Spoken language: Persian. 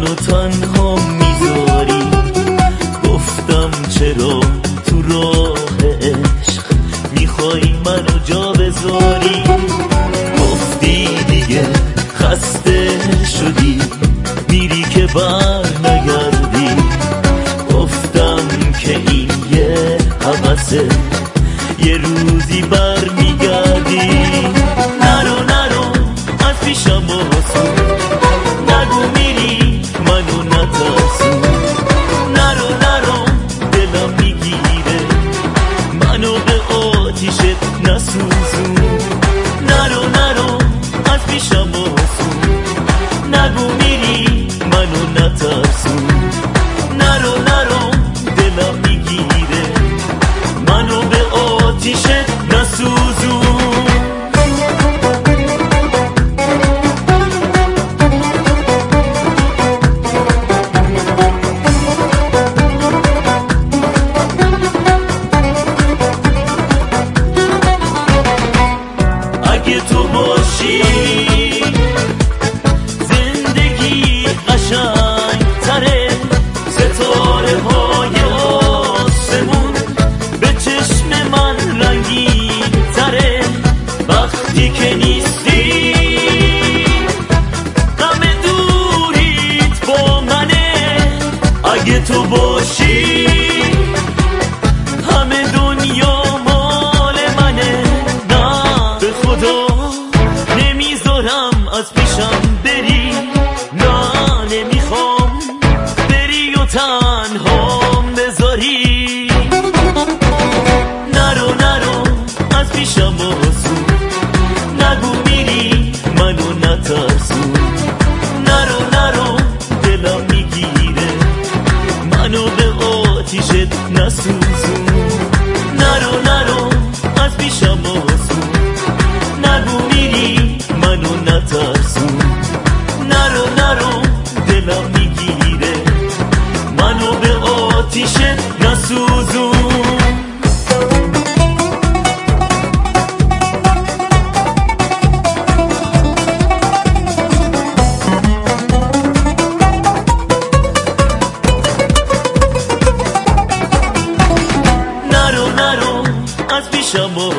منو تنها میذاری. گفتم چرا تو راه عشق میخوای منو جا بذاری. گفتی دیگه خسته شدی میری که بر نگردی. گفتم که این یه حوثه یه روزی بر میگردی. نرو نرو از پیشم بسون، نگو میری منو نترسون. نرو نرو دلم میگیره منو به آتیشت نسوزون. نرو نرو از پیشم بسون، نگو میری منو نترسون. نرو نرو دلم میگیره منو به آتیشت نسوزون. اگه تو باشی زندگی قشنگ تره. ستاره های آسمون به چشم من رنگین تره. وقتی که نیستی غم دوریت با منه. اگه تو باشی همه دنیا مال منه. نه به خدا نمیذارم از پیشم بری. نه نمیخوام بری و تنهام بذاری. نرو نرو از پیشم بسون، نگو میری منو نترسون. نرو نرو دلم میگیره منو به آتیشت نسوزون. نرو نرو از پیشم بسون، نگو میری منو نترسون. نرو نرو دلم میگیره منو به آتیشت نسوزون. نرو نرو از پیشم